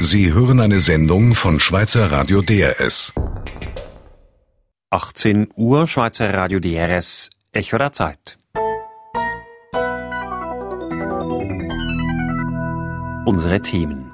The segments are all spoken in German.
Sie hören eine Sendung von Schweizer Radio DRS. 18 Uhr, Schweizer Radio DRS, Echo der Zeit. Unsere Themen.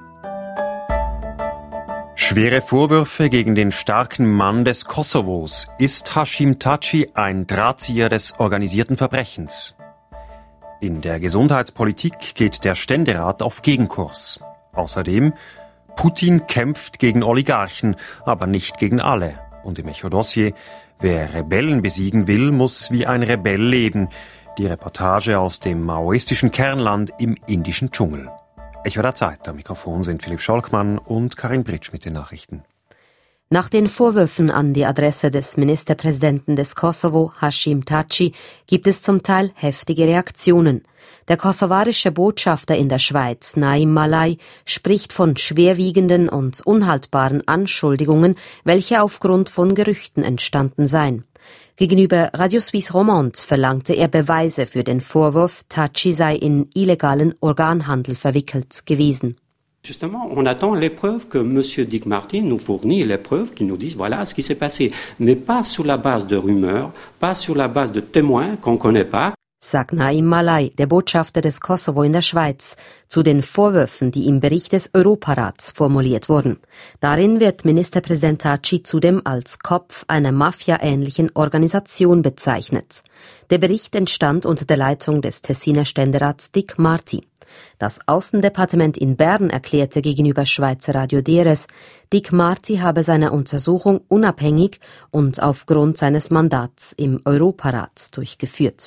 Schwere Vorwürfe gegen den starken Mann des Kosovos. Ist Haşim Taci ein Drahtzieher des organisierten Verbrechens? In der Gesundheitspolitik geht der Ständerat auf Gegenkurs. Außerdem, Putin kämpft gegen Oligarchen, aber nicht gegen alle. Und im Echo-Dossier, wer Rebellen besiegen will, muss wie ein Rebell leben. Die Reportage aus dem maoistischen Kernland im indischen Dschungel. Echo der Zeit. Am Mikrofon sind Philipp Scholkmann und Karin Britsch mit den Nachrichten. Nach den Vorwürfen an die Adresse des Ministerpräsidenten des Kosovo, Haşim Taci, gibt es zum Teil heftige Reaktionen. Der kosovarische Botschafter in der Schweiz, Naim Malai, spricht von schwerwiegenden und unhaltbaren Anschuldigungen, welche aufgrund von Gerüchten entstanden seien. Gegenüber Radio Suisse Romande verlangte er Beweise für den Vorwurf, Taci sei in illegalen Organhandel verwickelt gewesen. Justement, on attend les preuves que M. Dick Marty nous fournit, les preuves qui nous disent voilà ce qui s'est passé, mais pas sur la base de rumeurs, pas sur la base de témoins qu'on connaît pas. Sagt Naim Malai, der Botschafter des Kosovo in der Schweiz, zu den Vorwürfen, die im Bericht des Europarats formuliert wurden. Darin wird Ministerpräsident Taci zudem als Kopf einer Mafia-ähnlichen Organisation bezeichnet. Der Bericht entstand unter der Leitung des Tessiner Ständerats Dick Marty. Das Außendepartement in Bern erklärte gegenüber Schweizer Radio DRS, Dick Marty habe seine Untersuchung unabhängig und aufgrund seines Mandats im Europarat durchgeführt.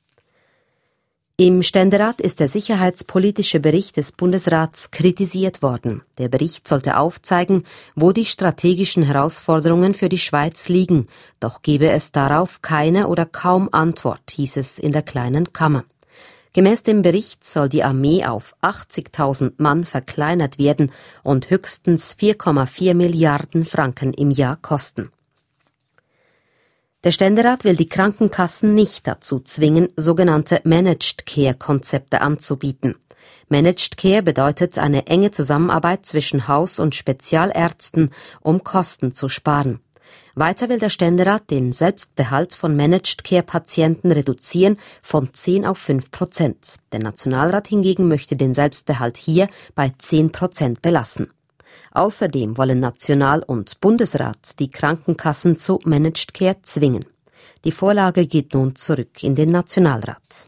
Im Ständerat ist der sicherheitspolitische Bericht des Bundesrats kritisiert worden. Der Bericht sollte aufzeigen, wo die strategischen Herausforderungen für die Schweiz liegen, doch gebe es darauf keine oder kaum Antwort, hieß es in der kleinen Kammer. Gemäß dem Bericht soll die Armee auf 80.000 Mann verkleinert werden und höchstens 4,4 Milliarden Franken im Jahr kosten. Der Ständerat will die Krankenkassen nicht dazu zwingen, sogenannte Managed Care-Konzepte anzubieten. Managed Care bedeutet eine enge Zusammenarbeit zwischen Haus- und Spezialärzten, um Kosten zu sparen. Weiter will der Ständerat den Selbstbehalt von Managed-Care-Patienten reduzieren von 10 auf 5%. Der Nationalrat hingegen möchte den Selbstbehalt hier bei 10% belassen. Außerdem wollen National- und Bundesrat die Krankenkassen zu Managed Care zwingen. Die Vorlage geht nun zurück in den Nationalrat.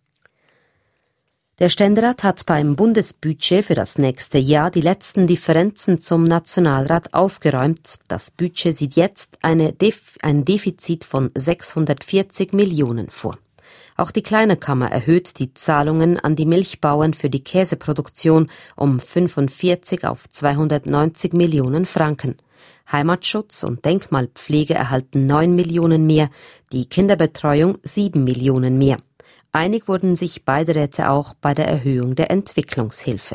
Der Ständerat hat beim Bundesbudget für das nächste Jahr die letzten Differenzen zum Nationalrat ausgeräumt. Das Budget sieht jetzt ein Defizit von 640 Millionen vor. Auch die Kleine Kammer erhöht die Zahlungen an die Milchbauern für die Käseproduktion um 45 auf 290 Millionen Franken. Heimatschutz und Denkmalpflege erhalten 9 Millionen mehr, die Kinderbetreuung 7 Millionen mehr. Einig wurden sich beide Räte auch bei der Erhöhung der Entwicklungshilfe.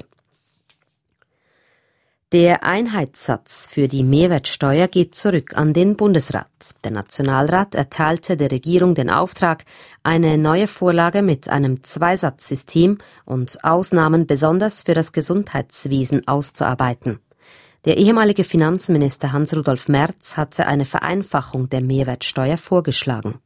Der Einheitssatz für die Mehrwertsteuer geht zurück an den Bundesrat. Der Nationalrat erteilte der Regierung den Auftrag, eine neue Vorlage mit einem Zweisatzsystem und Ausnahmen besonders für das Gesundheitswesen auszuarbeiten. Der ehemalige Finanzminister Hans-Rudolf Merz hatte eine Vereinfachung der Mehrwertsteuer vorgeschlagen.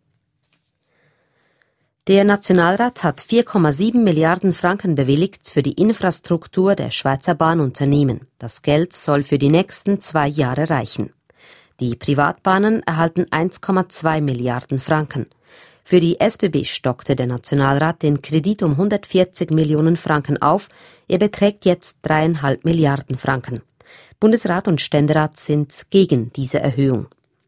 Der Nationalrat hat 4,7 Milliarden Franken bewilligt für die Infrastruktur der Schweizer Bahnunternehmen. Das Geld soll für die nächsten 2 Jahre reichen. Die Privatbahnen erhalten 1,2 Milliarden Franken. Für die SBB stockte der Nationalrat den Kredit um 140 Millionen Franken auf. Er beträgt jetzt 3,5 Milliarden Franken. Bundesrat und Ständerat sind gegen diese Erhöhung.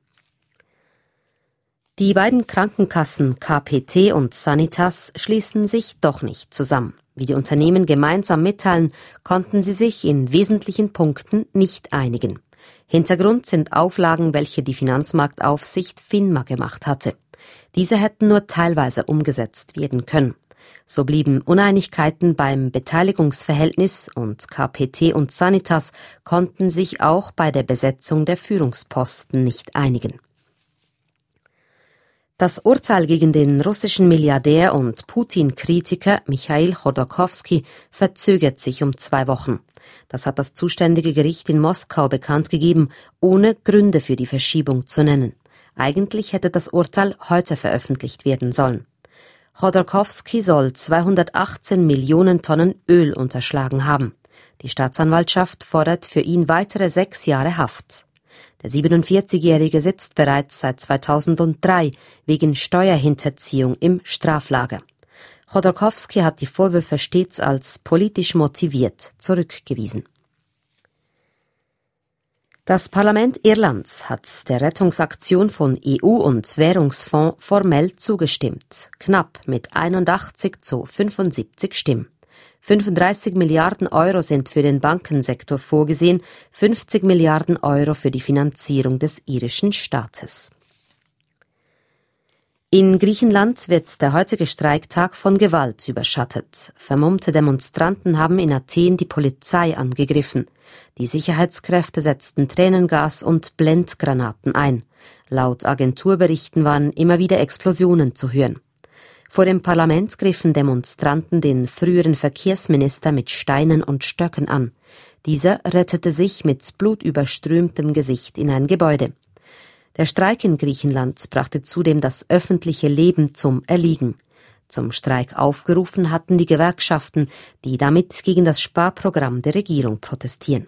Die beiden Krankenkassen KPT und Sanitas schließen sich doch nicht zusammen. Wie die Unternehmen gemeinsam mitteilen, konnten sie sich in wesentlichen Punkten nicht einigen. Hintergrund sind Auflagen, welche die Finanzmarktaufsicht FINMA gemacht hatte. Diese hätten nur teilweise umgesetzt werden können. So blieben Uneinigkeiten beim Beteiligungsverhältnis und KPT und Sanitas konnten sich auch bei der Besetzung der Führungsposten nicht einigen. Das Urteil gegen den russischen Milliardär und Putin-Kritiker Michail Chodorkowski verzögert sich um 2 Wochen. Das hat das zuständige Gericht in Moskau bekannt gegeben, ohne Gründe für die Verschiebung zu nennen. Eigentlich hätte das Urteil heute veröffentlicht werden sollen. Chodorkowski soll 218 Millionen Tonnen Öl unterschlagen haben. Die Staatsanwaltschaft fordert für ihn weitere 6 Jahre Haft. Der 47-Jährige sitzt bereits seit 2003 wegen Steuerhinterziehung im Straflager. Chodorkowski hat die Vorwürfe stets als politisch motiviert zurückgewiesen. Das Parlament Irlands hat der Rettungsaktion von EU und Währungsfonds formell zugestimmt, knapp mit 81:75 Stimmen. 35 Milliarden Euro sind für den Bankensektor vorgesehen, 50 Milliarden Euro für die Finanzierung des irischen Staates. In Griechenland wird der heutige Streiktag von Gewalt überschattet. Vermummte Demonstranten haben in Athen die Polizei angegriffen. Die Sicherheitskräfte setzten Tränengas und Blendgranaten ein. Laut Agenturberichten waren immer wieder Explosionen zu hören. Vor dem Parlament griffen Demonstranten den früheren Verkehrsminister mit Steinen und Stöcken an. Dieser rettete sich mit blutüberströmtem Gesicht in ein Gebäude. Der Streik in Griechenland brachte zudem das öffentliche Leben zum Erliegen. Zum Streik aufgerufen hatten die Gewerkschaften, die damit gegen das Sparprogramm der Regierung protestieren.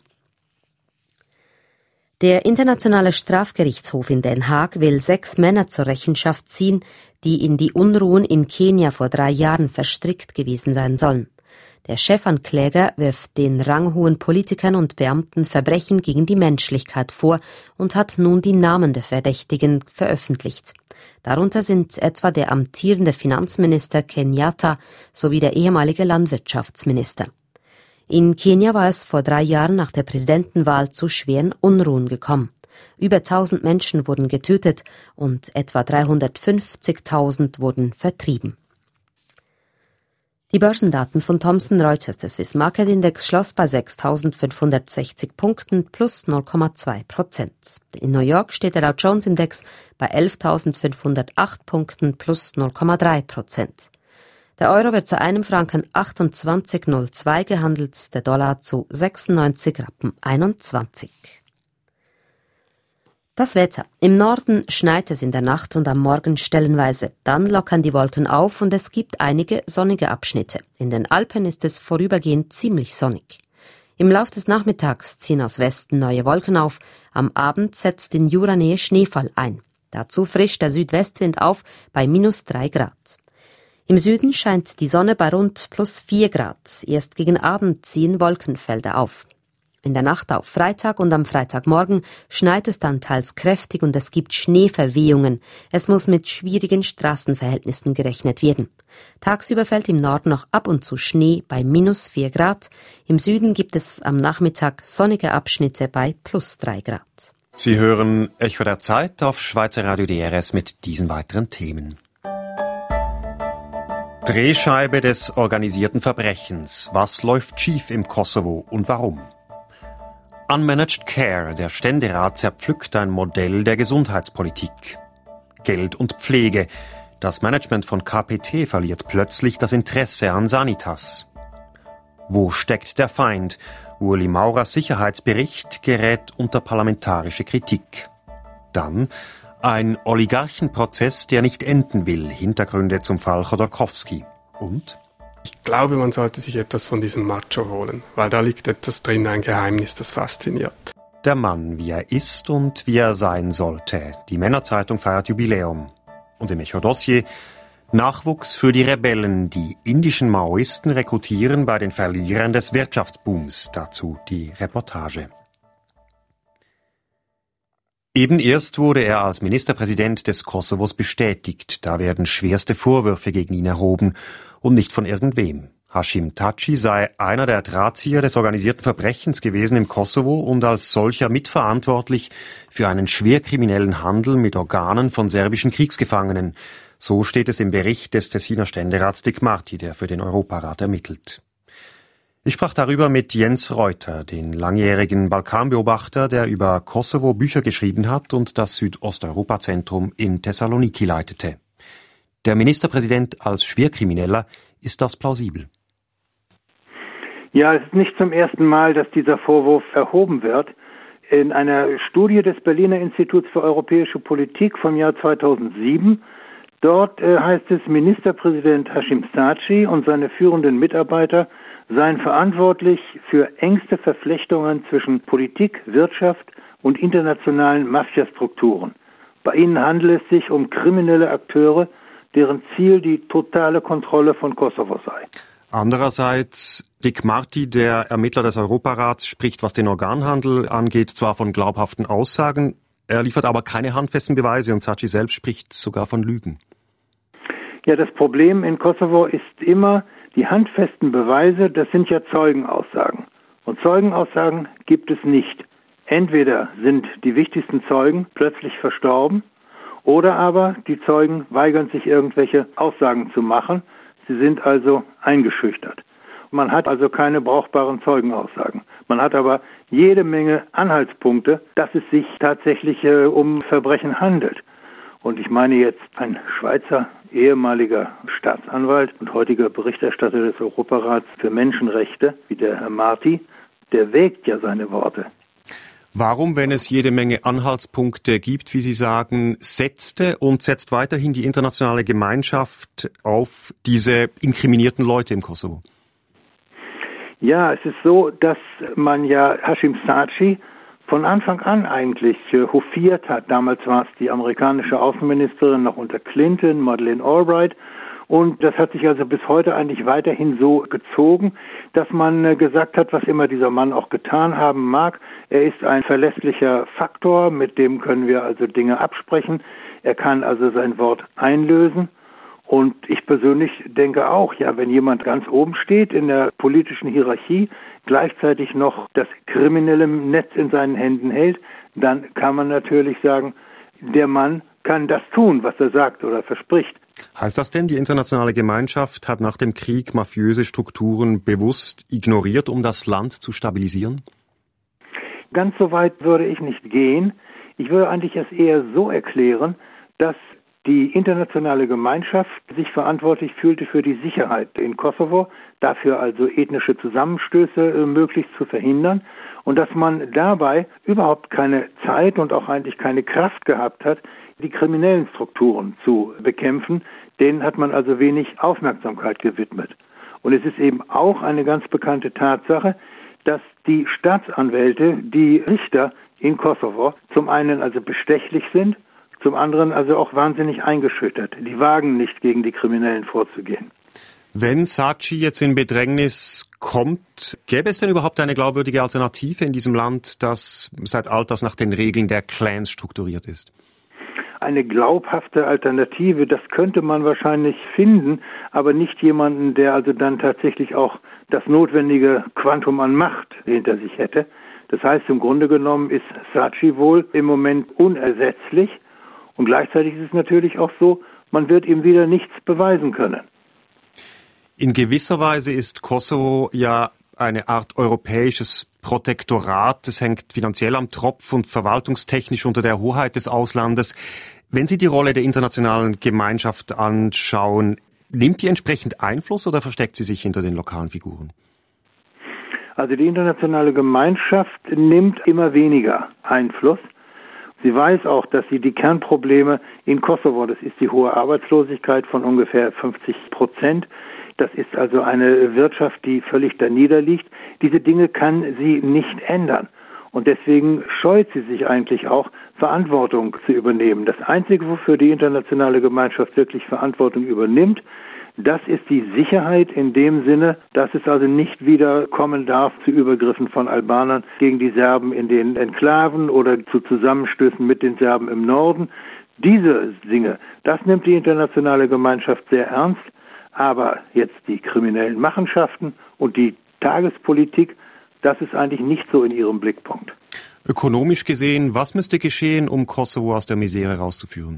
Der Internationale Strafgerichtshof in Den Haag will 6 Männer zur Rechenschaft ziehen, die in die Unruhen in Kenia vor 3 Jahren verstrickt gewesen sein sollen. Der Chefankläger wirft den ranghohen Politikern und Beamten Verbrechen gegen die Menschlichkeit vor und hat nun die Namen der Verdächtigen veröffentlicht. Darunter sind etwa der amtierende Finanzminister Kenyatta sowie der ehemalige Landwirtschaftsminister. In Kenia war es vor 3 Jahren nach der Präsidentenwahl zu schweren Unruhen gekommen. Über 1000 Menschen wurden getötet und etwa 350.000 wurden vertrieben. Die Börsendaten von Thomson Reuters. Der Swiss Market Index schloss bei 6.560 Punkten plus 0,2%. In New York steht der Dow Jones Index bei 11.508 Punkten plus 0,3%. Der Euro wird zu einem Franken 28,02 gehandelt, der Dollar zu 96,21 Rappen. Das Wetter. Im Norden schneit es in der Nacht und am Morgen stellenweise. Dann lockern die Wolken auf und es gibt einige sonnige Abschnitte. In den Alpen ist es vorübergehend ziemlich sonnig. Im Lauf des Nachmittags ziehen aus Westen neue Wolken auf. Am Abend setzt in Juranähe Schneefall ein. Dazu frischt der Südwestwind auf bei -3 Grad. Im Süden scheint die Sonne bei rund +4 Grad. Erst gegen Abend ziehen Wolkenfelder auf. In der Nacht auf Freitag und am Freitagmorgen schneit es dann teils kräftig und es gibt Schneeverwehungen. Es muss mit schwierigen Straßenverhältnissen gerechnet werden. Tagsüber fällt im Norden noch ab und zu Schnee bei -4 Grad. Im Süden gibt es am Nachmittag sonnige Abschnitte bei +3 Grad. Sie hören Echo der Zeit auf Schweizer Radio DRS mit diesen weiteren Themen. Drehscheibe des organisierten Verbrechens. Was läuft schief im Kosovo und warum? Unmanaged Care. Der Ständerat zerpflückt ein Modell der Gesundheitspolitik. Geld und Pflege. Das Management von KPT verliert plötzlich das Interesse an Sanitas. Wo steckt der Feind? Ueli Maurers Sicherheitsbericht gerät unter parlamentarische Kritik. Dann ein Oligarchenprozess, der nicht enden will. Hintergründe zum Fall Chodorkowski. Und? Ich glaube, man sollte sich etwas von diesem Macho holen, weil da liegt etwas drin, ein Geheimnis, das fasziniert. Der Mann, wie er ist und wie er sein sollte. Die Männerzeitung feiert Jubiläum. Und im Echo-Dossier Nachwuchs für die Rebellen. Die indischen Maoisten rekrutieren bei den Verlierern des Wirtschaftsbooms. Dazu die Reportage. Eben erst wurde er als Ministerpräsident des Kosovos bestätigt. Da werden schwerste Vorwürfe gegen ihn erhoben und nicht von irgendwem. Hashim Thaçi sei einer der Drahtzieher des organisierten Verbrechens gewesen im Kosovo und als solcher mitverantwortlich für einen schwerkriminellen Handel mit Organen von serbischen Kriegsgefangenen. So steht es im Bericht des Tessiner Ständerats Dick Marty, der für den Europarat ermittelt. Ich sprach darüber mit Jens Reuter, den langjährigen Balkanbeobachter, der über Kosovo Bücher geschrieben hat und das Südosteuropa-Zentrum in Thessaloniki leitete. Der Ministerpräsident als Schwerkrimineller, ist das plausibel? Ja, es ist nicht zum ersten Mal, dass dieser Vorwurf erhoben wird. In einer Studie des Berliner Instituts für europäische Politik vom Jahr 2007, dort heißt es, Ministerpräsident Hashim Thaçi und seine führenden Mitarbeiter seien verantwortlich für engste Verflechtungen zwischen Politik, Wirtschaft und internationalen Mafiastrukturen. Bei ihnen handele es sich um kriminelle Akteure, deren Ziel die totale Kontrolle von Kosovo sei. Andererseits, Dick Marty, der Ermittler des Europarats, spricht, was den Organhandel angeht, zwar von glaubhaften Aussagen, er liefert aber keine handfesten Beweise und Thaçi selbst spricht sogar von Lügen. Ja, das Problem in Kosovo ist immer, die handfesten Beweise, das sind ja Zeugenaussagen. Und Zeugenaussagen gibt es nicht. Entweder sind die wichtigsten Zeugen plötzlich verstorben oder aber die Zeugen weigern sich, irgendwelche Aussagen zu machen. Sie sind also eingeschüchtert. Man hat also keine brauchbaren Zeugenaussagen. Man hat aber jede Menge Anhaltspunkte, dass es sich tatsächlich um Verbrechen handelt. Und ich meine jetzt, ein Schweizer ehemaliger Staatsanwalt und heutiger Berichterstatter des Europarats für Menschenrechte, wie der Herr Marty, der wägt ja seine Worte. Warum, wenn es jede Menge Anhaltspunkte gibt, wie Sie sagen, setzt weiterhin die internationale Gemeinschaft auf diese inkriminierten Leute im Kosovo? Ja, es ist so, dass man ja Hashim Thaçi von Anfang an eigentlich hofiert hat. Damals war es die amerikanische Außenministerin noch unter Clinton, Madeleine Albright. Und das hat sich also bis heute eigentlich weiterhin so gezogen, dass man gesagt hat, was immer dieser Mann auch getan haben mag, er ist ein verlässlicher Faktor, mit dem können wir also Dinge absprechen. Er kann also sein Wort einlösen. Und ich persönlich denke auch, ja, wenn jemand ganz oben steht in der politischen Hierarchie, gleichzeitig noch das kriminelle Netz in seinen Händen hält, dann kann man natürlich sagen, der Mann kann das tun, was er sagt oder verspricht. Heißt das denn, die internationale Gemeinschaft hat nach dem Krieg mafiöse Strukturen bewusst ignoriert, um das Land zu stabilisieren? Ganz so weit würde ich nicht gehen. Ich würde eigentlich es eher so erklären, dass die internationale Gemeinschaft sich verantwortlich fühlte für die Sicherheit in Kosovo, dafür also ethnische Zusammenstöße möglichst zu verhindern und dass man dabei überhaupt keine Zeit und auch eigentlich keine Kraft gehabt hat, die kriminellen Strukturen zu bekämpfen. Denen hat man also wenig Aufmerksamkeit gewidmet. Und es ist eben auch eine ganz bekannte Tatsache, dass die Staatsanwälte, die Richter in Kosovo zum einen also bestechlich sind, zum anderen also auch wahnsinnig eingeschüchtert. Die wagen nicht, gegen die Kriminellen vorzugehen. Wenn Thaçi jetzt in Bedrängnis kommt, gäbe es denn überhaupt eine glaubwürdige Alternative in diesem Land, das seit alters nach den Regeln der Clans strukturiert ist? Eine glaubhafte Alternative, das könnte man wahrscheinlich finden, aber nicht jemanden, der also dann tatsächlich auch das notwendige Quantum an Macht hinter sich hätte. Das heißt, im Grunde genommen ist Thaçi wohl im Moment unersetzlich. Und gleichzeitig ist es natürlich auch so, man wird ihm wieder nichts beweisen können. In gewisser Weise ist Kosovo ja eine Art europäisches Protektorat. Es hängt finanziell am Tropf und verwaltungstechnisch unter der Hoheit des Auslandes. Wenn Sie die Rolle der internationalen Gemeinschaft anschauen, nimmt die entsprechend Einfluss oder versteckt sie sich hinter den lokalen Figuren? Also die internationale Gemeinschaft nimmt immer weniger Einfluss. Sie weiß auch, dass sie die Kernprobleme in Kosovo, das ist die hohe Arbeitslosigkeit von ungefähr 50%, das ist also eine Wirtschaft, die völlig daniederliegt. Diese Dinge kann sie nicht ändern. Und deswegen scheut sie sich eigentlich auch, Verantwortung zu übernehmen. Das Einzige, wofür die internationale Gemeinschaft wirklich Verantwortung übernimmt, das ist die Sicherheit in dem Sinne, dass es also nicht wieder kommen darf zu Übergriffen von Albanern gegen die Serben in den Enklaven oder zu Zusammenstößen mit den Serben im Norden. Diese Dinge, das nimmt die internationale Gemeinschaft sehr ernst. Aber jetzt die kriminellen Machenschaften und die Tagespolitik, das ist eigentlich nicht so in ihrem Blickpunkt. Ökonomisch gesehen, was müsste geschehen, um Kosovo aus der Misere rauszuführen?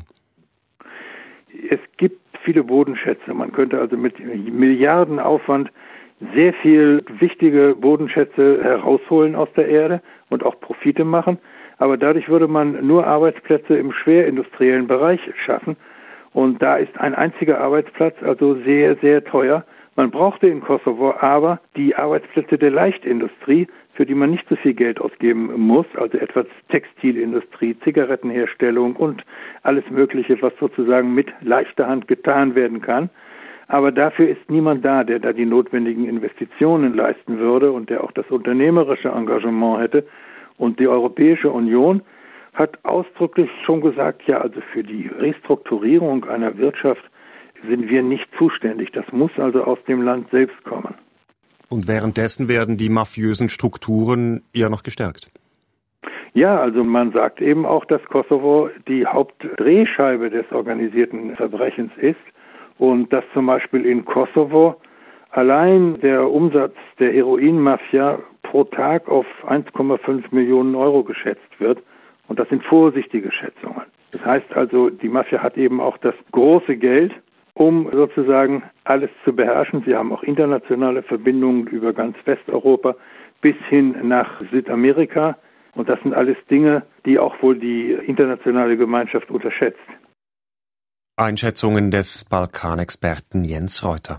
Es gibt viele Bodenschätze. Man könnte also mit Milliardenaufwand sehr viel wichtige Bodenschätze herausholen aus der Erde und auch Profite machen. Aber dadurch würde man nur Arbeitsplätze im schwerindustriellen Bereich schaffen. Und da ist ein einziger Arbeitsplatz also sehr, sehr teuer. Man brauchte in Kosovo aber die Arbeitsplätze der Leichtindustrie, für die man nicht so viel Geld ausgeben muss, also etwa Textilindustrie, Zigarettenherstellung und alles Mögliche, was sozusagen mit leichter Hand getan werden kann. Aber dafür ist niemand da, der da die notwendigen Investitionen leisten würde und der auch das unternehmerische Engagement hätte. Und die Europäische Union hat ausdrücklich schon gesagt, ja, also für die Restrukturierung einer Wirtschaft sind wir nicht zuständig. Das muss also aus dem Land selbst kommen. Und währenddessen werden die mafiösen Strukturen eher noch gestärkt. Ja, also man sagt eben auch, dass Kosovo die Hauptdrehscheibe des organisierten Verbrechens ist und dass zum Beispiel in Kosovo allein der Umsatz der Heroinmafia pro Tag auf 1,5 Millionen Euro geschätzt wird. Und das sind vorsichtige Schätzungen. Das heißt also, die Mafia hat eben auch das große Geld, um sozusagen alles zu beherrschen. Sie haben auch internationale Verbindungen über ganz Westeuropa bis hin nach Südamerika. Und das sind alles Dinge, die auch wohl die internationale Gemeinschaft unterschätzt. Einschätzungen des Balkanexperten Jens Reuter.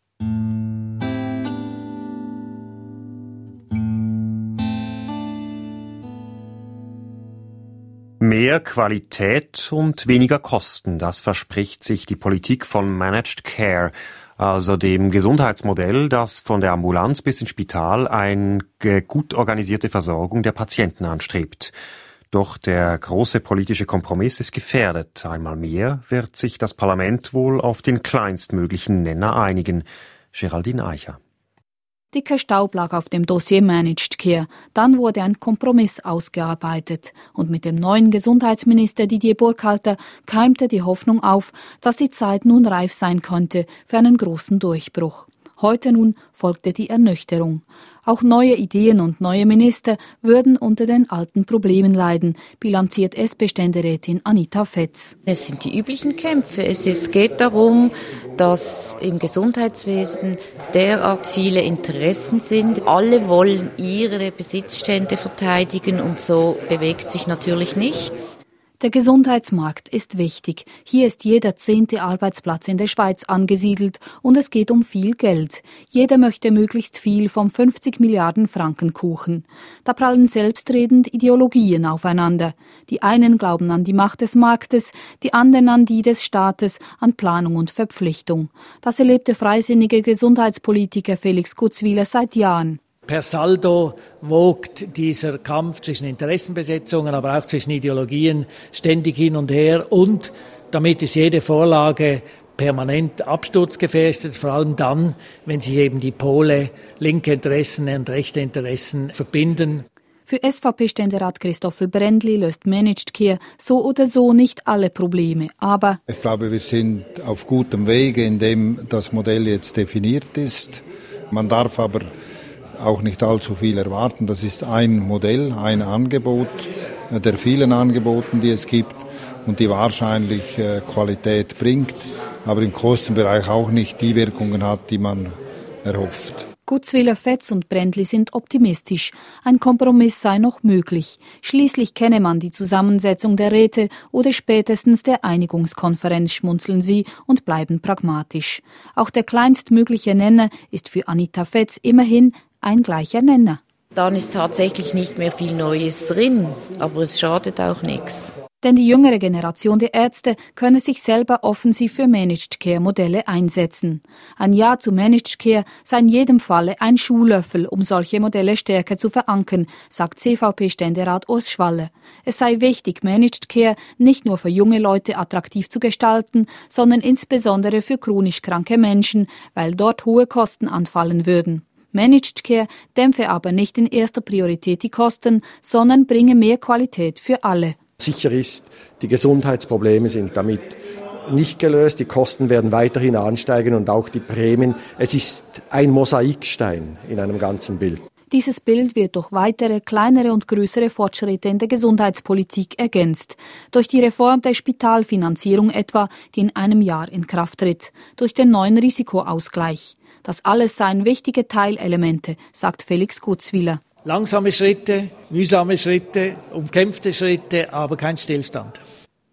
Mehr Qualität und weniger Kosten, das verspricht sich die Politik von Managed Care, also dem Gesundheitsmodell, das von der Ambulanz bis ins Spital eine gut organisierte Versorgung der Patienten anstrebt. Doch der große politische Kompromiss ist gefährdet. Einmal mehr wird sich das Parlament wohl auf den kleinstmöglichen Nenner einigen. Geraldine Eicher. Dicker Staub lag auf dem Dossier Managed Care. Dann wurde ein Kompromiss ausgearbeitet. Und mit dem neuen Gesundheitsminister Didier Burkhalter keimte die Hoffnung auf, dass die Zeit nun reif sein könnte für einen großen Durchbruch. Heute nun folgte die Ernüchterung. Auch neue Ideen und neue Minister würden unter den alten Problemen leiden, bilanziert SP-Ständerätin Anita Fetz. Es sind die üblichen Kämpfe. Es geht darum, dass im Gesundheitswesen derart viele Interessen sind. Alle wollen ihre Besitzstände verteidigen und so bewegt sich natürlich nichts. Der Gesundheitsmarkt ist wichtig. Hier ist jeder 10. Arbeitsplatz in der Schweiz angesiedelt und es geht um viel Geld. Jeder möchte möglichst viel vom 50 Milliarden Franken Kuchen. Da prallen selbstredend Ideologien aufeinander. Die einen glauben an die Macht des Marktes, die anderen an die des Staates, an Planung und Verpflichtung. Das erlebt der freisinnige Gesundheitspolitiker Felix Gutzwiller seit Jahren. Per Saldo wogt dieser Kampf zwischen Interessenbesetzungen, aber auch zwischen Ideologien ständig hin und her und damit ist jede Vorlage permanent absturzgefährdet, vor allem dann, wenn sich eben die Pole linke Interessen und rechte Interessen verbinden. Für SVP-Ständerat Christoffel Brändli löst Managed Care so oder so nicht alle Probleme, aber ich glaube, wir sind auf gutem Wege, indem das Modell jetzt definiert ist. Man darf aber auch nicht allzu viel erwarten. Das ist ein Modell, ein Angebot der vielen Angeboten, die es gibt und die wahrscheinlich Qualität bringt, aber im Kostenbereich auch nicht die Wirkungen hat, die man erhofft. Gutzwiller, Fetz und Brändli sind optimistisch. Ein Kompromiss sei noch möglich. Schließlich kenne man die Zusammensetzung der Räte oder spätestens der Einigungskonferenz, schmunzeln sie und bleiben pragmatisch. Auch der kleinstmögliche Nenner ist für Anita Fetz immerhin ein gleicher Nenner. Dann ist tatsächlich nicht mehr viel Neues drin, aber es schadet auch nichts. Denn die jüngere Generation der Ärzte könne sich selber offensiv für Managed Care Modelle einsetzen. Ein Ja zu Managed Care sei in jedem Falle ein Schuhlöffel, um solche Modelle stärker zu verankern, sagt CVP-Ständerat Urs Schwalle. Es sei wichtig, Managed Care nicht nur für junge Leute attraktiv zu gestalten, sondern insbesondere für chronisch kranke Menschen, weil dort hohe Kosten anfallen würden. Managed Care dämpfe aber nicht in erster Priorität die Kosten, sondern bringe mehr Qualität für alle. Sicher ist, die Gesundheitsprobleme sind damit nicht gelöst, die Kosten werden weiterhin ansteigen und auch die Prämien. Es ist ein Mosaikstein in einem ganzen Bild. Dieses Bild wird durch weitere, kleinere und größere Fortschritte in der Gesundheitspolitik ergänzt. Durch die Reform der Spitalfinanzierung etwa, die in einem Jahr in Kraft tritt. Durch den neuen Risikoausgleich. Das alles seien wichtige Teilelemente, sagt Felix Gutzwiller. Langsame Schritte, mühsame Schritte, umkämpfte Schritte, aber kein Stillstand.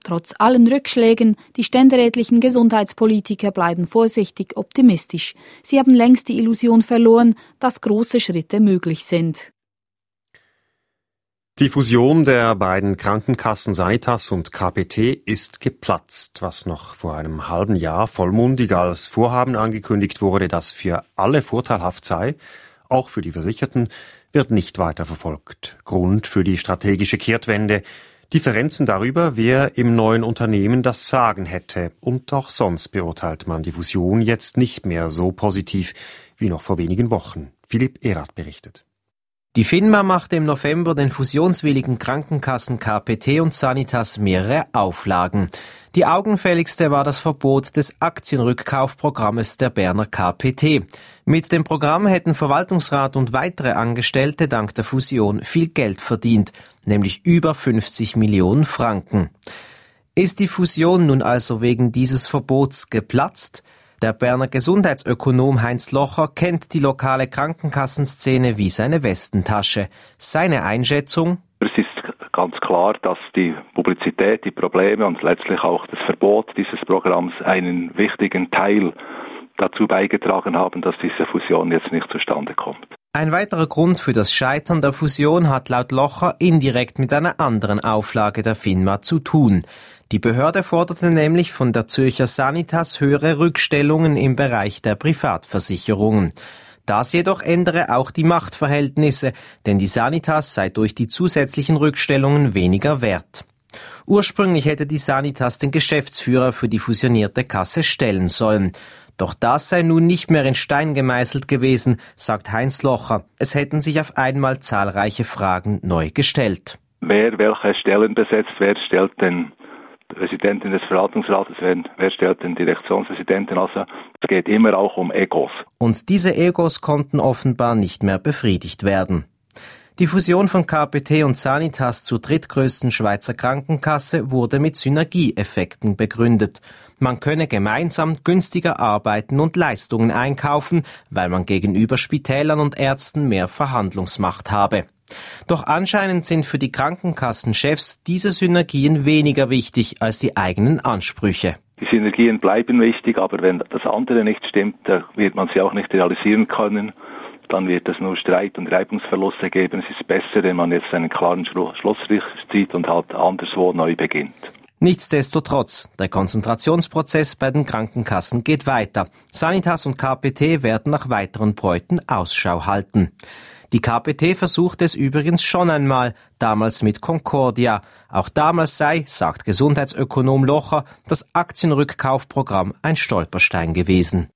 Trotz allen Rückschlägen, die ständerätlichen Gesundheitspolitiker bleiben vorsichtig optimistisch. Sie haben längst die Illusion verloren, dass große Schritte möglich sind. Die Fusion der beiden Krankenkassen Sanitas und KPT ist geplatzt, was noch vor einem halben Jahr vollmundig als Vorhaben angekündigt wurde, das für alle vorteilhaft sei, auch für die Versicherten, wird nicht weiter verfolgt. Grund für die strategische Kehrtwende: Differenzen darüber, wer im neuen Unternehmen das Sagen hätte. Und auch sonst beurteilt man die Fusion jetzt nicht mehr so positiv wie noch vor wenigen Wochen. Philipp Erath berichtet. Die FINMA machte im November den fusionswilligen Krankenkassen KPT und Sanitas mehrere Auflagen. Die augenfälligste war das Verbot des Aktienrückkaufprogrammes der Berner KPT. Mit dem Programm hätten Verwaltungsrat und weitere Angestellte dank der Fusion viel Geld verdient, nämlich über 50 Millionen Franken. Ist die Fusion nun also wegen dieses Verbots geplatzt? Der Berner Gesundheitsökonom Heinz Locher kennt die lokale Krankenkassenszene wie seine Westentasche. Seine Einschätzung: Es ist ganz klar, dass die Publizität, die Probleme und letztlich auch das Verbot dieses Programms einen wichtigen Teil dazu beigetragen haben, dass diese Fusion jetzt nicht zustande kommt. Ein weiterer Grund für das Scheitern der Fusion hat laut Locher indirekt mit einer anderen Auflage der FINMA zu tun. Die Behörde forderte nämlich von der Zürcher Sanitas höhere Rückstellungen im Bereich der Privatversicherungen. Das jedoch ändere auch die Machtverhältnisse, denn die Sanitas sei durch die zusätzlichen Rückstellungen weniger wert. Ursprünglich hätte die Sanitas den Geschäftsführer für die fusionierte Kasse stellen sollen. Doch das sei nun nicht mehr in Stein gemeißelt gewesen, sagt Heinz Locher. Es hätten sich auf einmal zahlreiche Fragen neu gestellt. Wer welche Stellen besetzt, wer stellt den Präsidenten des Verwaltungsrates, wer stellt den Direktionspräsidenten? Also es geht immer auch um Egos. Und diese Egos konnten offenbar nicht mehr befriedigt werden. Die Fusion von KPT und Sanitas zur drittgrößten Schweizer Krankenkasse wurde mit Synergieeffekten begründet. Man könne gemeinsam günstiger arbeiten und Leistungen einkaufen, weil man gegenüber Spitälern und Ärzten mehr Verhandlungsmacht habe. Doch anscheinend sind für die Krankenkassenchefs diese Synergien weniger wichtig als die eigenen Ansprüche. Die Synergien bleiben wichtig, aber wenn das andere nicht stimmt, wird man sie auch nicht realisieren können. Dann wird es nur Streit und Reibungsverluste geben. Es ist besser, wenn man jetzt einen klaren Schlussstrich zieht und halt anderswo neu beginnt. Nichtsdestotrotz, der Konzentrationsprozess bei den Krankenkassen geht weiter. Sanitas und KPT werden nach weiteren Bräuten Ausschau halten. Die KPT versucht es übrigens schon einmal, damals mit Concordia. Auch damals sei, sagt Gesundheitsökonom Locher, das Aktienrückkaufprogramm ein Stolperstein gewesen.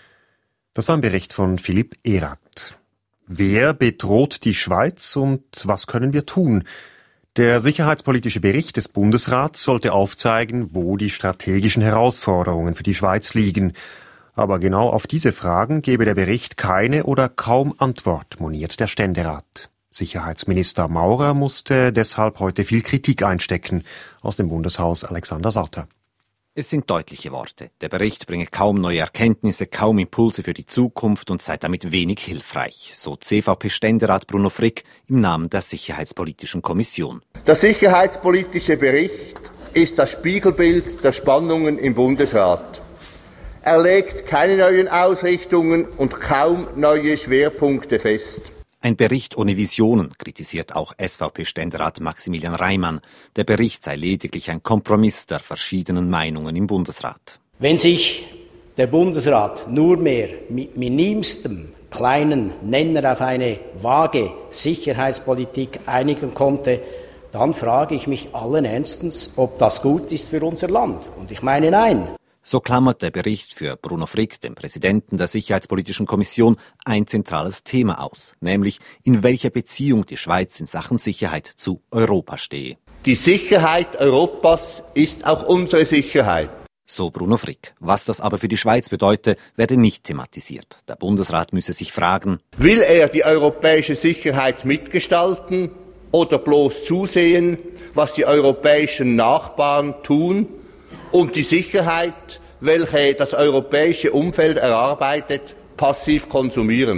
Das war ein Bericht von Philipp Erath. Wer bedroht die Schweiz und was können wir tun? Der sicherheitspolitische Bericht des Bundesrats sollte aufzeigen, wo die strategischen Herausforderungen für die Schweiz liegen. Aber genau auf diese Fragen gebe der Bericht keine oder kaum Antwort, moniert der Ständerat. Sicherheitsminister Maurer musste deshalb heute viel Kritik einstecken. Aus dem Bundeshaus Alexander Sauter. Es sind deutliche Worte. Der Bericht bringe kaum neue Erkenntnisse, kaum Impulse für die Zukunft und sei damit wenig hilfreich, so CVP-Ständerat Bruno Frick im Namen der Sicherheitspolitischen Kommission. Der sicherheitspolitische Bericht ist das Spiegelbild der Spannungen im Bundesrat. Er legt keine neuen Ausrichtungen und kaum neue Schwerpunkte fest. Ein Bericht ohne Visionen, kritisiert auch SVP-Ständerat Maximilian Reimann. Der Bericht sei lediglich ein Kompromiss der verschiedenen Meinungen im Bundesrat. Wenn sich der Bundesrat nur mehr mit minimstem kleinen Nenner auf eine vage Sicherheitspolitik einigen konnte, dann frage ich mich allen Ernstens, ob das gut ist für unser Land. Und ich meine, nein. So klammert der Bericht für Bruno Frick, dem Präsidenten der Sicherheitspolitischen Kommission, ein zentrales Thema aus, nämlich in welcher Beziehung die Schweiz in Sachen Sicherheit zu Europa stehe. Die Sicherheit Europas ist auch unsere Sicherheit. So Bruno Frick. Was das aber für die Schweiz bedeute, werde nicht thematisiert. Der Bundesrat müsse sich fragen: Will er die europäische Sicherheit mitgestalten oder bloß zusehen, was die europäischen Nachbarn tun? Und die Sicherheit, welche das europäische Umfeld erarbeitet, passiv konsumieren.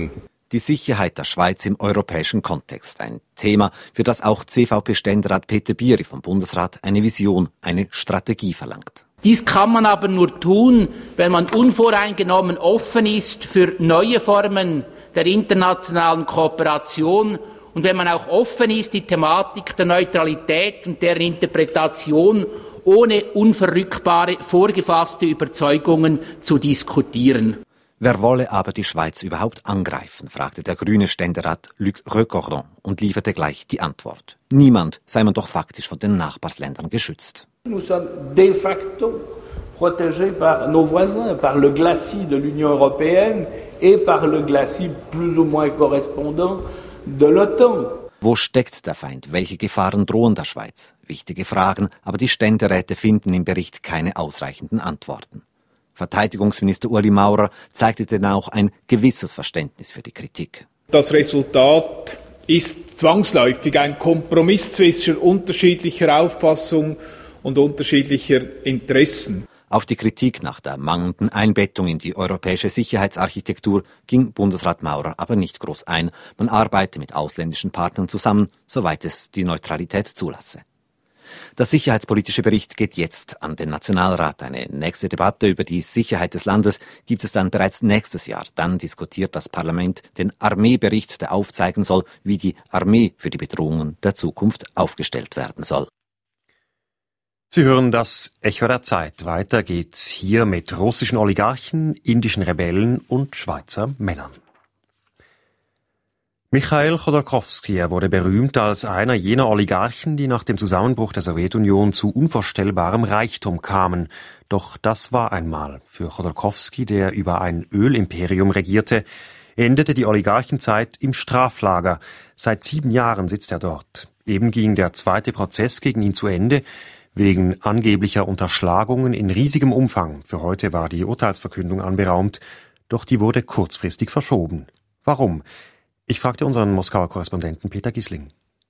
Die Sicherheit der Schweiz im europäischen Kontext. Ein Thema, für das auch CVP-Ständerat Peter Bieri vom Bundesrat eine Vision, eine Strategie verlangt. Dies kann man aber nur tun, wenn man unvoreingenommen offen ist für neue Formen der internationalen Kooperation und wenn man auch offen ist, die Thematik der Neutralität und deren Interpretation ohne unverrückbare, vorgefasste Überzeugungen zu diskutieren. Wer wolle aber die Schweiz überhaupt angreifen, fragte der grüne Ständerat Luc Recordon und lieferte gleich die Antwort. Niemand, sei man doch faktisch von den Nachbarsländern geschützt. Nous sommes de facto protégés par nos voisins, par le glacis de l'Union européenne et par le glacis plus ou moins correspondant de l'OTAN. Wo steckt der Feind? Welche Gefahren drohen der Schweiz? Wichtige Fragen, aber die Ständeräte finden im Bericht keine ausreichenden Antworten. Verteidigungsminister Ueli Maurer zeigte denn auch ein gewisses Verständnis für die Kritik. Das Resultat ist zwangsläufig ein Kompromiss zwischen unterschiedlicher Auffassung und unterschiedlicher Interessen. Auf die Kritik nach der mangelnden Einbettung in die europäische Sicherheitsarchitektur ging Bundesrat Maurer aber nicht groß ein. Man arbeite mit ausländischen Partnern zusammen, soweit es die Neutralität zulasse. Der sicherheitspolitische Bericht geht jetzt an den Nationalrat. Eine nächste Debatte über die Sicherheit des Landes gibt es dann bereits nächstes Jahr. Dann diskutiert das Parlament den Armeebericht, der aufzeigen soll, wie die Armee für die Bedrohungen der Zukunft aufgestellt werden soll. Sie hören das Echo der Zeit. Weiter geht's hier mit russischen Oligarchen, indischen Rebellen und Schweizer Männern. Michail Chodorkowski wurde berühmt als einer jener Oligarchen, die nach dem Zusammenbruch der Sowjetunion zu unvorstellbarem Reichtum kamen. Doch das war einmal. Für Chodorkowski, der über ein Ölimperium regierte, endete die Oligarchenzeit im Straflager. Seit 7 Jahren sitzt er dort. Eben ging der zweite Prozess gegen ihn zu Ende, wegen angeblicher Unterschlagungen in riesigem Umfang. Für heute war die Urteilsverkündung anberaumt, doch die wurde kurzfristig verschoben. Warum? Ich fragte unseren Moskauer Korrespondenten Peter Gisling.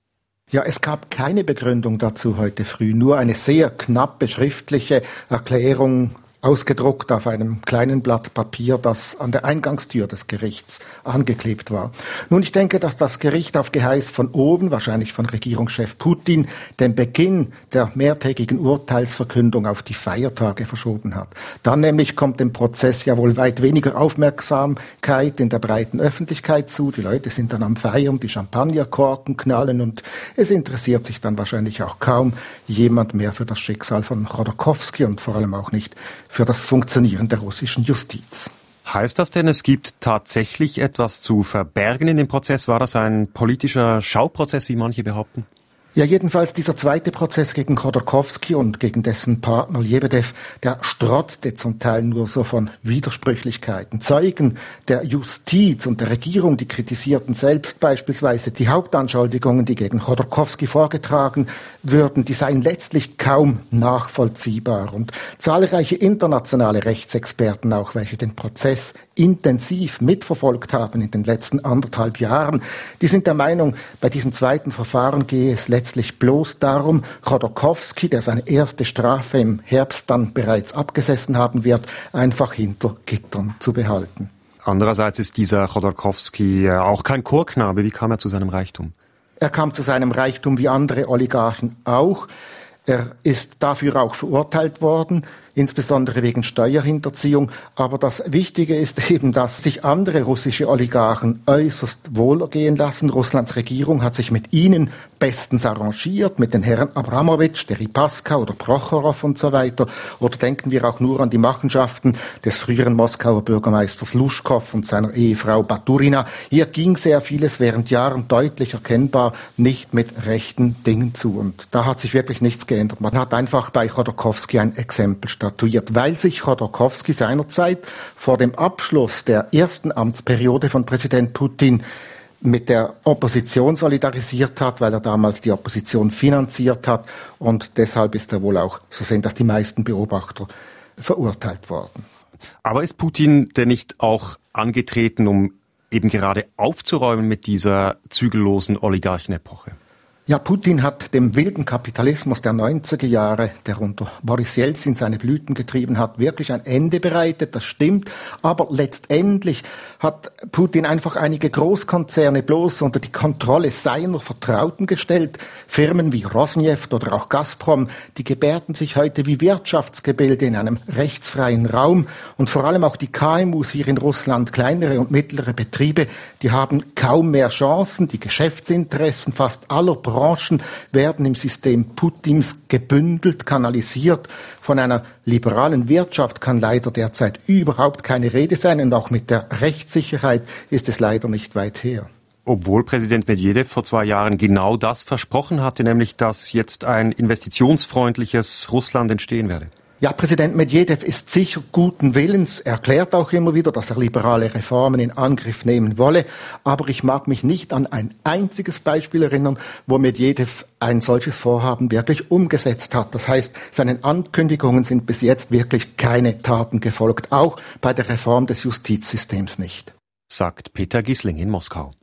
Ja, es gab keine Begründung dazu heute früh, nur eine sehr knappe schriftliche Erklärung, ausgedruckt auf einem kleinen Blatt Papier, das an der Eingangstür des Gerichts angeklebt war. Nun, ich denke, dass das Gericht auf Geheiß von oben, wahrscheinlich von Regierungschef Putin, den Beginn der mehrtägigen Urteilsverkündung auf die Feiertage verschoben hat. Dann nämlich kommt dem Prozess ja wohl weit weniger Aufmerksamkeit in der breiten Öffentlichkeit zu. Die Leute sind dann am Feiern, die Champagnerkorken knallen und es interessiert sich dann wahrscheinlich auch kaum jemand mehr für das Schicksal von Chodorkowski und vor allem auch nicht für das Funktionieren der russischen Justiz. Heißt das denn, es gibt tatsächlich etwas zu verbergen in dem Prozess? War das ein politischer Schauprozess, wie manche behaupten? Ja, jedenfalls dieser zweite Prozess gegen Chodorkowski und gegen dessen Partner Lebedev, der strotzte zum Teil nur so von Widersprüchlichkeiten. Zeugen der Justiz und der Regierung, die kritisierten selbst beispielsweise die Hauptanschuldigungen, die gegen Chodorkowski vorgetragen würden, die seien letztlich kaum nachvollziehbar. Und zahlreiche internationale Rechtsexperten auch, welche den Prozess intensiv mitverfolgt haben in den letzten 1,5 Jahren, die sind der Meinung, bei diesem zweiten Verfahren gehe es letztlich bloß darum, Chodorkowski, der seine erste Strafe im Herbst dann bereits abgesessen haben wird, einfach hinter Gittern zu behalten. Andererseits ist dieser Chodorkowski auch kein Chorknabe. Wie kam er zu seinem Reichtum? Er kam zu seinem Reichtum wie andere Oligarchen auch. Er ist dafür auch verurteilt worden, insbesondere wegen Steuerhinterziehung. Aber das Wichtige ist eben, dass sich andere russische Oligarchen äußerst wohlergehen lassen. Russlands Regierung hat sich mit ihnen bestens arrangiert, mit den Herren Abramowitsch, Deripaska oder Prochorow und so weiter. Oder denken wir auch nur an die Machenschaften des früheren Moskauer Bürgermeisters Luschkow und seiner Ehefrau Baturina. Hier ging sehr vieles während Jahren deutlich erkennbar nicht mit rechten Dingen zu. Und da hat sich wirklich nichts geändert. Man hat einfach bei Chodorkowski ein Exempel statuiert, weil sich Chodorkowski seinerzeit vor dem Abschluss der ersten Amtsperiode von Präsident Putin mit der Opposition solidarisiert hat, weil er damals die Opposition finanziert hat und deshalb ist er wohl auch, so sehen das die meisten Beobachter, verurteilt worden. Aber ist Putin denn nicht auch angetreten, um eben gerade aufzuräumen mit dieser zügellosen Oligarchenepoche? Ja, Putin hat dem wilden Kapitalismus der 90er Jahre, der unter Boris Jelzin seine Blüten getrieben hat, wirklich ein Ende bereitet, das stimmt. Aber letztendlich hat Putin einfach einige Großkonzerne bloß unter die Kontrolle seiner Vertrauten gestellt. Firmen wie Rosneft oder auch Gazprom, die gebärden sich heute wie Wirtschaftsgebilde in einem rechtsfreien Raum. Und vor allem auch die KMUs hier in Russland, kleinere und mittlere Betriebe, die haben kaum mehr Chancen. Die Geschäftsinteressen fast aller Branchen werden im System Putins gebündelt, kanalisiert. Von einer liberalen Wirtschaft kann leider derzeit überhaupt keine Rede sein und auch mit der Rechtssicherheit ist es leider nicht weit her. Obwohl Präsident Medvedev vor 2 Jahren genau das versprochen hatte, nämlich dass jetzt ein investitionsfreundliches Russland entstehen werde. Ja, Präsident Medvedev ist sicher guten Willens, erklärt auch immer wieder, dass er liberale Reformen in Angriff nehmen wolle. Aber ich mag mich nicht an ein einziges Beispiel erinnern, wo Medvedev ein solches Vorhaben wirklich umgesetzt hat. Das heißt, seinen Ankündigungen sind bis jetzt wirklich keine Taten gefolgt, auch bei der Reform des Justizsystems nicht. Sagt Peter Gisling in Moskau.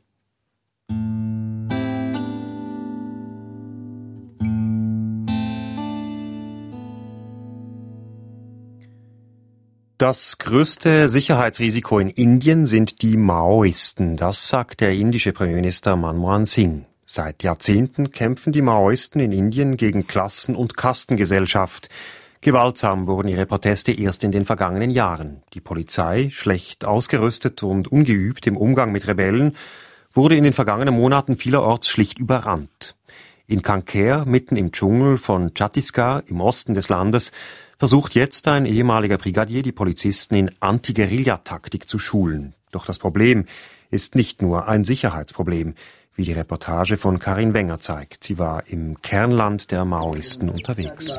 Das größte Sicherheitsrisiko in Indien sind die Maoisten. Das sagt der indische Premierminister Manmohan Singh. Seit Jahrzehnten kämpfen die Maoisten in Indien gegen Klassen- und Kastengesellschaft. Gewaltsam wurden ihre Proteste erst in den vergangenen Jahren. Die Polizei, schlecht ausgerüstet und ungeübt im Umgang mit Rebellen, wurde in den vergangenen Monaten vielerorts schlicht überrannt. In Kanker, mitten im Dschungel von Chhattisgarh, im Osten des Landes, versucht jetzt ein ehemaliger Brigadier, die Polizisten in Anti-Guerilla-Taktik zu schulen. Doch das Problem ist nicht nur ein Sicherheitsproblem, wie die Reportage von Karin Wenger zeigt. Sie war im Kernland der Maoisten unterwegs.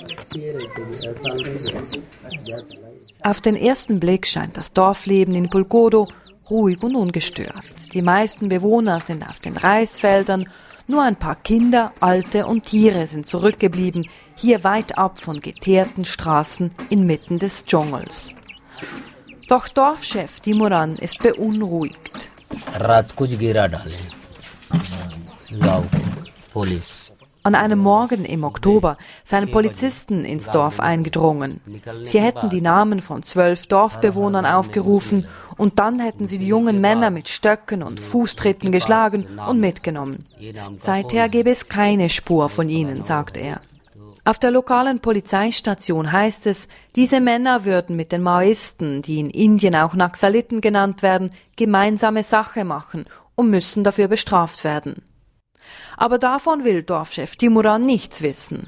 Auf den ersten Blick scheint das Dorfleben in Pulkodo ruhig und ungestört. Die meisten Bewohner sind auf den Reisfeldern. Nur ein paar Kinder, Alte und Tiere sind zurückgeblieben, hier weit ab von geteerten Straßen inmitten des Dschungels. Doch Dorfchef Timuran ist beunruhigt. An einem Morgen im Oktober seien Polizisten ins Dorf eingedrungen. Sie hätten die Namen von 12 Dorfbewohnern aufgerufen und dann hätten sie die jungen Männer mit Stöcken und Fußtritten geschlagen und mitgenommen. Seither gebe es keine Spur von ihnen, sagt er. Auf der lokalen Polizeistation heißt es, diese Männer würden mit den Maoisten, die in Indien auch Naxaliten genannt werden, gemeinsame Sache machen und müssen dafür bestraft werden. Aber davon will Dorfchef Timuran nichts wissen.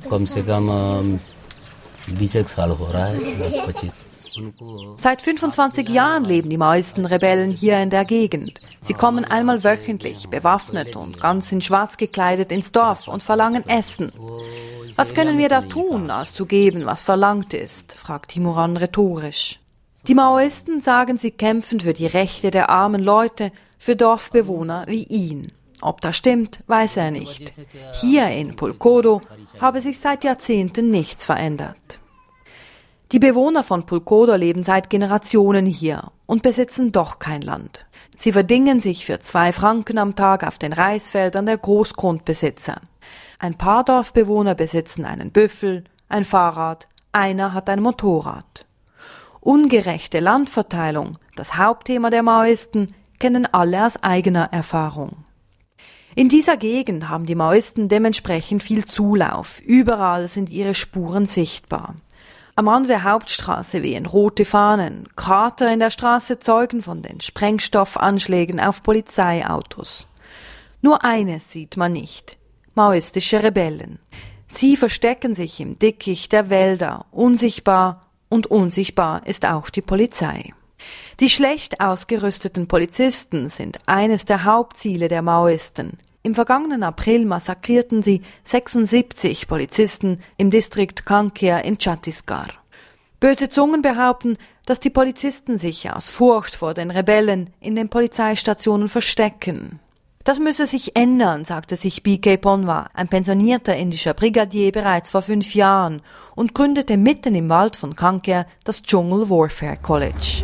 Seit 25 Jahren leben die meisten Rebellen hier in der Gegend. Sie kommen einmal wöchentlich, bewaffnet und ganz in Schwarz gekleidet ins Dorf und verlangen Essen. Was können wir da tun, als zu geben, was verlangt ist, fragt Timuran rhetorisch. Die Maoisten sagen, sie kämpfen für die Rechte der armen Leute, für Dorfbewohner wie ihn. Ob das stimmt, weiß er nicht. Hier in Pulkodo habe sich seit Jahrzehnten nichts verändert. Die Bewohner von Pulkodo leben seit Generationen hier und besitzen doch kein Land. Sie verdingen sich für 2 Franken am Tag auf den Reisfeldern der Großgrundbesitzer. Ein paar Dorfbewohner besitzen einen Büffel, ein Fahrrad, einer hat ein Motorrad. Ungerechte Landverteilung, das Hauptthema der Maoisten, kennen alle aus eigener Erfahrung. In dieser Gegend haben die Maoisten dementsprechend viel Zulauf. Überall sind ihre Spuren sichtbar. Am Rande der Hauptstraße wehen rote Fahnen. Krater in der Straße zeugen von den Sprengstoffanschlägen auf Polizeiautos. Nur eines sieht man nicht: maoistische Rebellen. Sie verstecken sich im Dickicht der Wälder, unsichtbar, und unsichtbar ist auch die Polizei. Die schlecht ausgerüsteten Polizisten sind eines der Hauptziele der Maoisten. Im vergangenen April massakrierten sie 76 Polizisten im Distrikt Kanker in Chhattisgarh. Böse Zungen behaupten, dass die Polizisten sich aus Furcht vor den Rebellen in den Polizeistationen verstecken. Das müsse sich ändern, sagte sich B.K. Ponwa, ein pensionierter indischer Brigadier, bereits vor 5 Jahren und gründete mitten im Wald von Kanker das Jungle Warfare College.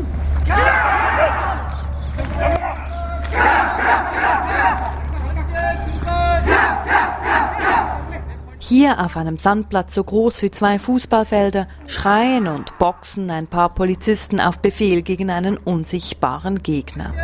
Hier auf einem Sandplatz so groß wie 2 Fußballfelder schreien und boxen ein paar Polizisten auf Befehl gegen einen unsichtbaren Gegner.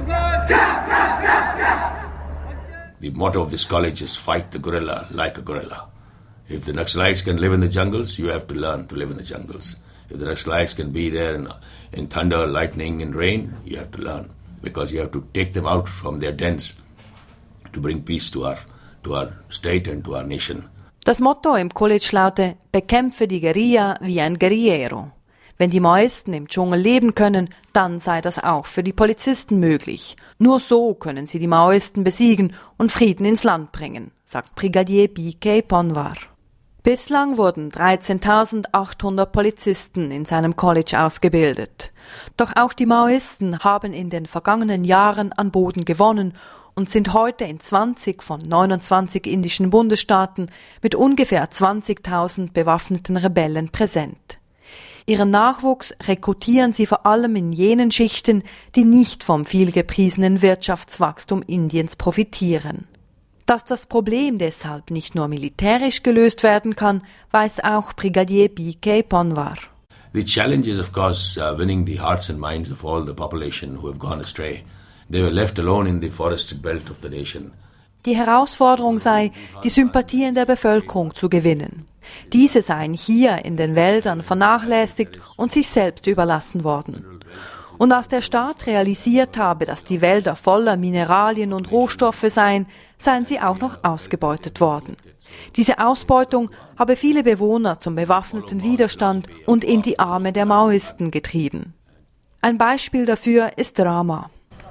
The motto of this college is fight the gorilla like a gorilla. If the Naxalites can live in the jungles, you have to learn to live in the jungles. If the Naxalites can be there in thunder, lightning and rain, you have to learn. Because you have to take them out from their dens to bring peace to our state and to our nation. Das Motto im College laute: Bekämpfe die Guerilla wie ein Guerillero. Wenn die Maoisten im Dschungel leben können, dann sei das auch für die Polizisten möglich. Nur so können sie die Maoisten besiegen und Frieden ins Land bringen, sagt Brigadier B.K. Ponwar. Bislang wurden 13.800 Polizisten in seinem College ausgebildet. Doch auch die Maoisten haben in den vergangenen Jahren an Boden gewonnen und sind heute in 20 von 29 indischen Bundesstaaten mit ungefähr 20.000 bewaffneten Rebellen präsent. Ihren Nachwuchs rekrutieren sie vor allem in jenen Schichten, die nicht vom vielgepriesenen Wirtschaftswachstum Indiens profitieren. Dass das Problem deshalb nicht nur militärisch gelöst werden kann, weiß auch Brigadier B.K. Ponwar. The challenge is, of course, winning the hearts and minds of all the population who have gone astray. They were left alone in the forested belt of the nation. Die Herausforderung sei, die Sympathien der Bevölkerung zu gewinnen. Diese seien hier in den Wäldern vernachlässigt und sich selbst überlassen worden. Und als der Staat realisiert habe, dass die Wälder voller Mineralien und Rohstoffe seien sie auch noch ausgebeutet worden. Diese Ausbeutung habe viele Bewohner zum bewaffneten Widerstand und in die Arme der Maoisten getrieben. Ein Beispiel dafür ist Rama.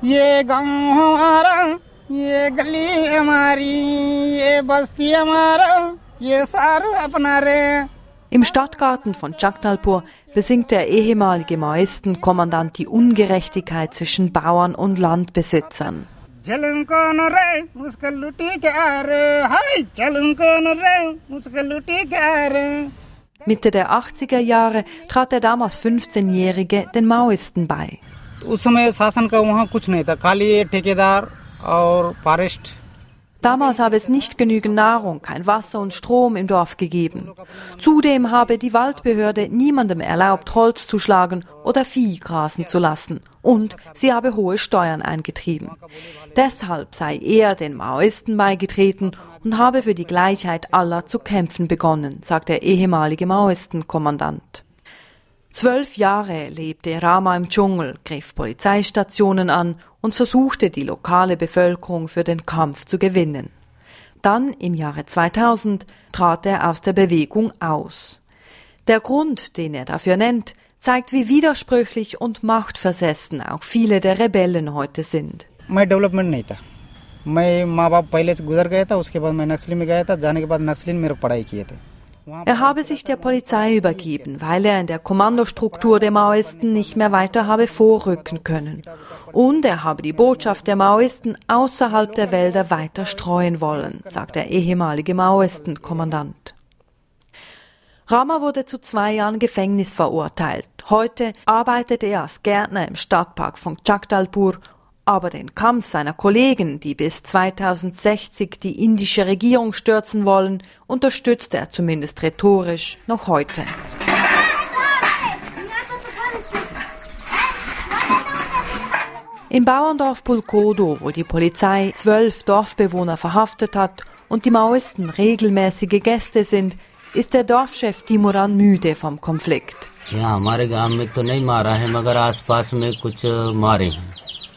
Im Stadtgarten von Jagdalpur besingt der ehemalige Maoisten-Kommandant die Ungerechtigkeit zwischen Bauern und Landbesitzern. Mitte der 80er Jahre trat der damals 15-Jährige den Maoisten bei. Damals habe es nicht genügend Nahrung, kein Wasser und Strom im Dorf gegeben. Zudem habe die Waldbehörde niemandem erlaubt, Holz zu schlagen oder Vieh grasen zu lassen. Und sie habe hohe Steuern eingetrieben. Deshalb sei er den Maoisten beigetreten und habe für die Gleichheit aller zu kämpfen begonnen, sagt der ehemalige Maoisten-Kommandant. 12 Jahre lebte Rama im Dschungel, griff Polizeistationen an und versuchte, die lokale Bevölkerung für den Kampf zu gewinnen. Dann, im Jahre 2000, trat er aus der Bewegung aus. Der Grund, den er dafür nennt, zeigt, wie widersprüchlich und machtversessen auch viele der Rebellen heute sind. मैं development नहीं था, मैं माँ बाप पहले से गुजर गया था, उसके बाद मैं नक्सली में गया था, जाने के बाद नक्सली ने मेरे पढ़ाई किए थे. Er habe sich der Polizei übergeben, weil er in der Kommandostruktur der Maoisten nicht mehr weiter habe vorrücken können. Und er habe die Botschaft der Maoisten außerhalb der Wälder weiter streuen wollen, sagt der ehemalige Maoisten-Kommandant. Rama wurde zu 2 Jahren Gefängnis verurteilt. Heute arbeitet er als Gärtner im Stadtpark von Jagdalpur. Aber den Kampf seiner Kollegen, die bis 2060 die indische Regierung stürzen wollen, unterstützt er zumindest rhetorisch noch heute. Im Bauerndorf Pulkodo, wo die Polizei 12 Dorfbewohner verhaftet hat und die Maoisten regelmäßige Gäste sind, ist der Dorfchef Timuran müde vom Konflikt. Ja, हमारे गांव में तो नहीं मारा है, मगर आसपास में कुछ मारे हैं.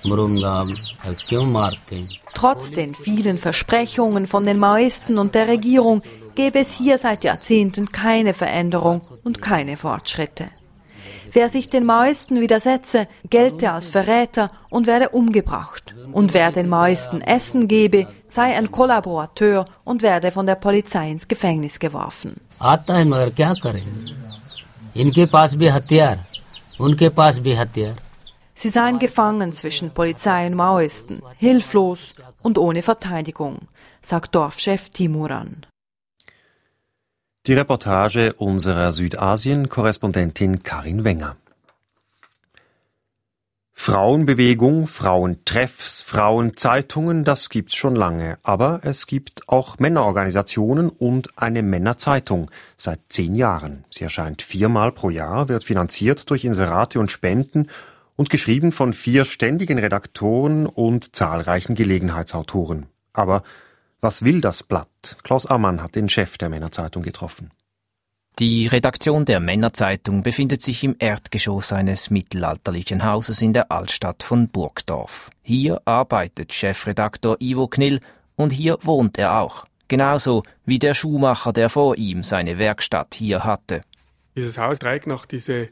Trotz den vielen Versprechungen von den Maoisten und der Regierung gäbe es hier seit Jahrzehnten keine Veränderung und keine Fortschritte. Wer sich den Maoisten widersetze, gelte als Verräter und werde umgebracht. Und wer den Maoisten Essen gebe, sei ein Kollaborateur und werde von der Polizei ins Gefängnis geworfen. Sie seien gefangen zwischen Polizei und Maoisten, hilflos und ohne Verteidigung, sagt Dorfchef Timuran. Die Reportage unserer Südasien-Korrespondentin Karin Wenger. Frauenbewegung, Frauentreffs, Frauenzeitungen, das gibt's schon lange. Aber es gibt auch Männerorganisationen und eine Männerzeitung seit 10 Jahren. Sie erscheint 4-mal pro Jahr, wird finanziert durch Inserate und Spenden und geschrieben von 4 ständigen Redaktoren und zahlreichen Gelegenheitsautoren. Aber was will das Blatt? Klaus Ammann hat den Chef der Männerzeitung getroffen. Die Redaktion der Männerzeitung befindet sich im Erdgeschoss eines mittelalterlichen Hauses in der Altstadt von Burgdorf. Hier arbeitet Chefredaktor Ivo Knill und hier wohnt er auch. Genauso wie der Schuhmacher, der vor ihm seine Werkstatt hier hatte. Dieses Haus trägt noch diese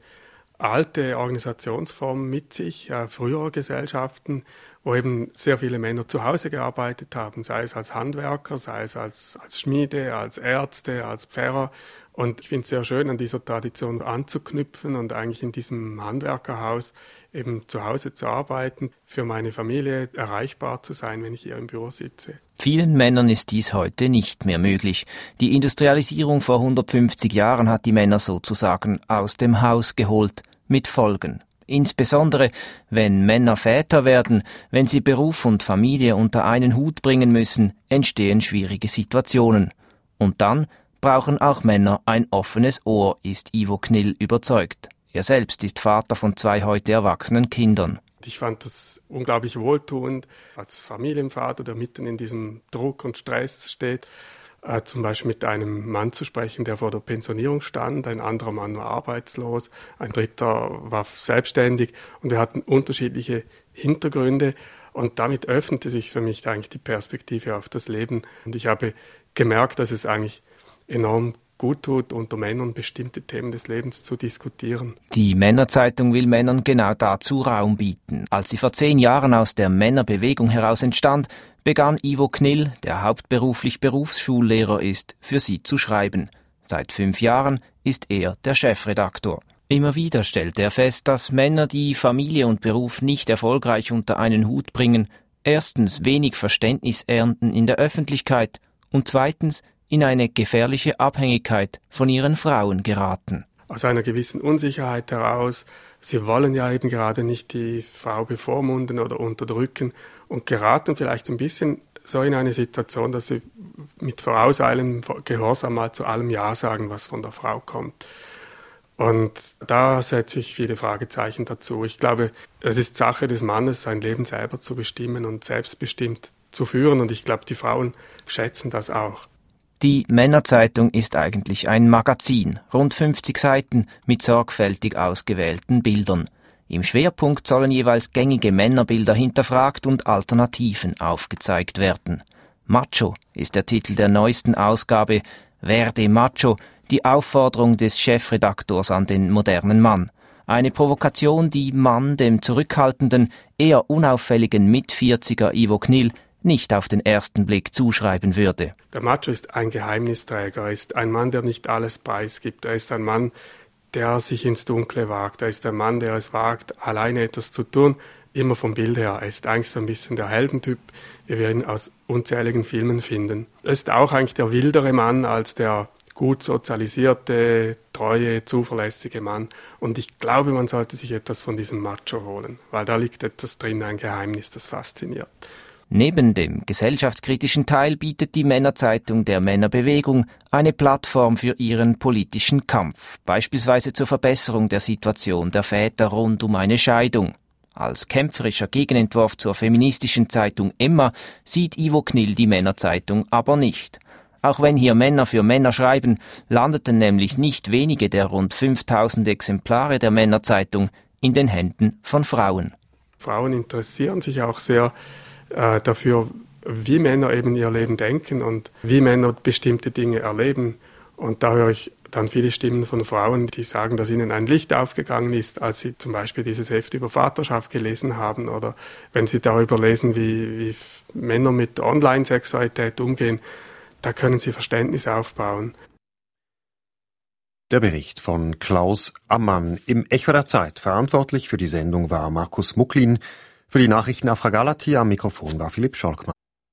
alte Organisationsform mit sich, früherer Gesellschaften, wo eben sehr viele Männer zu Hause gearbeitet haben, sei es als Handwerker, sei es als Schmiede, als Ärzte, als Pfarrer. Und ich finde es sehr schön, an dieser Tradition anzuknüpfen und eigentlich in diesem Handwerkerhaus eben zu Hause zu arbeiten, für meine Familie erreichbar zu sein, wenn ich hier im Büro sitze. Vielen Männern ist dies heute nicht mehr möglich. Die Industrialisierung vor 150 Jahren hat die Männer sozusagen aus dem Haus geholt, mit Folgen. Insbesondere, wenn Männer Väter werden, wenn sie Beruf und Familie unter einen Hut bringen müssen, entstehen schwierige Situationen. Und dann brauchen auch Männer ein offenes Ohr, ist Ivo Knill überzeugt. Er selbst ist Vater von 2 heute erwachsenen Kindern. Ich fand das unglaublich wohltuend, als Familienvater, der mitten in diesem Druck und Stress steht, zum Beispiel mit einem Mann zu sprechen, der vor der Pensionierung stand, ein anderer Mann war arbeitslos, ein dritter war selbstständig und wir hatten unterschiedliche Hintergründe und damit öffnete sich für mich eigentlich die Perspektive auf das Leben und ich habe gemerkt, dass es eigentlich enorm gut tut, unter Männern bestimmte Themen des Lebens zu diskutieren. Die Männerzeitung will Männern genau dazu Raum bieten. Als sie vor 10 Jahren aus der Männerbewegung heraus entstand, begann Ivo Knill, der hauptberuflich Berufsschullehrer ist, für sie zu schreiben. Seit 5 Jahren ist er der Chefredaktor. Immer wieder stellt er fest, dass Männer, die Familie und Beruf nicht erfolgreich unter einen Hut bringen, erstens wenig Verständnis ernten in der Öffentlichkeit und zweitens in eine gefährliche Abhängigkeit von ihren Frauen geraten. Aus einer gewissen Unsicherheit heraus, sie wollen ja eben gerade nicht die Frau bevormunden oder unterdrücken und geraten vielleicht ein bisschen so in eine Situation, dass sie mit vorauseilendem Gehorsam mal zu allem Ja sagen, was von der Frau kommt. Und da setze ich viele Fragezeichen dazu. Ich glaube, es ist Sache des Mannes, sein Leben selber zu bestimmen und selbstbestimmt zu führen und ich glaube, die Frauen schätzen das auch. Die Männerzeitung ist eigentlich ein Magazin, rund 50 Seiten mit sorgfältig ausgewählten Bildern. Im Schwerpunkt sollen jeweils gängige Männerbilder hinterfragt und Alternativen aufgezeigt werden. Macho ist der Titel der neuesten Ausgabe, Werde Macho, die Aufforderung des Chefredaktors an den modernen Mann. Eine Provokation, die Mann dem zurückhaltenden, eher unauffälligen Mit-40er Ivo Knill nicht auf den ersten Blick zuschreiben würde. Der Macho ist ein Geheimnisträger, er ist ein Mann, der nicht alles preisgibt. Er ist ein Mann, der sich ins Dunkle wagt. Er ist ein Mann, der es wagt, alleine etwas zu tun, immer vom Bild her. Er ist eigentlich so ein bisschen der Heldentyp, wie wir ihn aus unzähligen Filmen finden. Er ist auch eigentlich der wildere Mann als der gut sozialisierte, treue, zuverlässige Mann. Und ich glaube, man sollte sich etwas von diesem Macho holen, weil da liegt etwas drin, ein Geheimnis, das fasziniert. Neben dem gesellschaftskritischen Teil bietet die Männerzeitung der Männerbewegung eine Plattform für ihren politischen Kampf, beispielsweise zur Verbesserung der Situation der Väter rund um eine Scheidung. Als kämpferischer Gegenentwurf zur feministischen Zeitung Emma sieht Ivo Knill die Männerzeitung aber nicht. Auch wenn hier Männer für Männer schreiben, landeten nämlich nicht wenige der rund 5000 Exemplare der Männerzeitung in den Händen von Frauen. Frauen interessieren sich auch sehr dafür, wie Männer eben ihr Leben denken und wie Männer bestimmte Dinge erleben. Und da höre ich dann viele Stimmen von Frauen, die sagen, dass ihnen ein Licht aufgegangen ist, als sie zum Beispiel dieses Heft über Vaterschaft gelesen haben oder wenn sie darüber lesen, wie Männer mit Online-Sexualität umgehen, da können sie Verständnis aufbauen. Der Bericht von Klaus Ammann. Im Echo der Zeit verantwortlich für die Sendung war Markus Mucklin. Für die Nachrichten Afra Galati am Mikrofon war Philipp Scholkmann.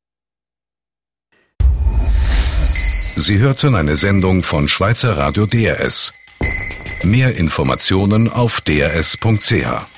Sie hörten eine Sendung von Schweizer Radio DRS. Mehr Informationen auf drs.ch.